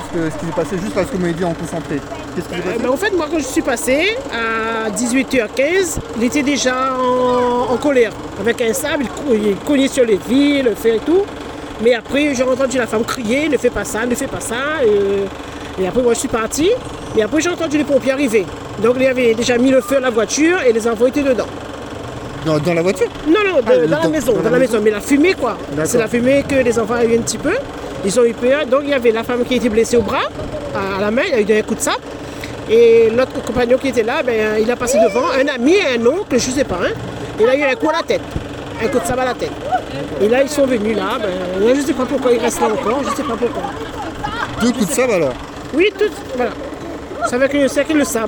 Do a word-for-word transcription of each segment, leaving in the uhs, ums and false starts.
ce, que, ce qui s'est passé juste parce que vous m'avez dit en concentré. Qu'est-ce qui s'est passé? Ben, en fait, moi, quand je suis passée, à dix-huit heures quinze, il était déjà en, en colère. Avec un sable, il, cou- il cognait sur les vies, le fait et tout. Mais après, j'ai entendu la femme crier, ne fais pas ça, ne fais pas ça. Et, et après, moi, je suis partie. Et après, j'ai entendu les pompiers arriver. Donc, il avait déjà mis le feu à la voiture et les enfants étaient dedans. Dans, dans la voiture? Non, non, de- Ah, dans, dans- la maison, dans dans, la la maison. maison. Mais la fumée, quoi. D'accord. C'est la fumée que les enfants ont eu un petit peu. Ils ont eu peur. Donc, il y avait la femme qui était blessée au bras, à, à la main, il a eu un coup de sabre. Et l'autre compagnon qui était là, ben, il a passé devant, un ami et un oncle, je sais pas, hein. Il a eu un coup à la tête, un coup de sabre à la tête. Et là, ils sont venus là, ben, je ne sais pas pourquoi ils restent là encore, je ne sais pas pourquoi. Deux coups de sabre alors? Oui, tout, voilà. C'est avec, le- c'est avec le sable.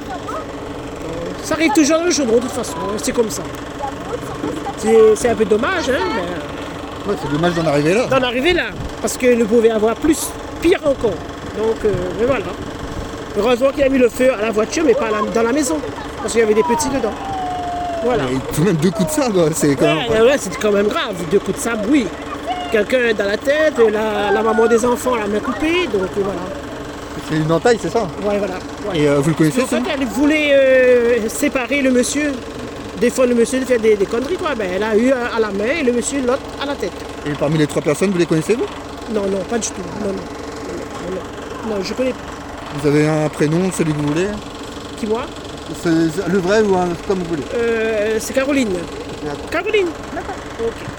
Ça arrive toujours dans le chaudron, de toute façon, hein, c'est comme ça. C'est, c'est un peu dommage, hein, mais Ouais, c'est dommage d'en arriver là. d'en arriver là, parce que nous pouvions avoir plus, pire encore. Donc, euh, mais voilà. Heureusement qu'il a mis le feu à la voiture, mais pas à la- dans la maison, parce qu'il y avait des petits dedans. Voilà. Et tout de même deux coups de sabre, c'est quand même. Ouais, ouais, c'était quand même grave. Deux coups de sabre, oui. Quelqu'un dans la tête, la, la maman des enfants, la main coupée, donc euh, voilà. C'est une entaille, c'est ça? Ouais, voilà. Ouais. Et euh, vous le connaissez En ça? fait, elle voulait euh, séparer le monsieur, défendre le monsieur de faire des, des conneries, quoi. Ben, elle a eu un à la main et le monsieur l'autre à la tête. Et parmi les trois personnes, vous les connaissez vous? Non, non, pas du tout. Non, non. Non, non. Non, je connais pas. Vous avez un prénom, celui que vous voulez? Qui, moi C'est le vrai ou un comme vous voulez? euh, C'est Caroline. D'accord. Caroline. D'accord. Ok.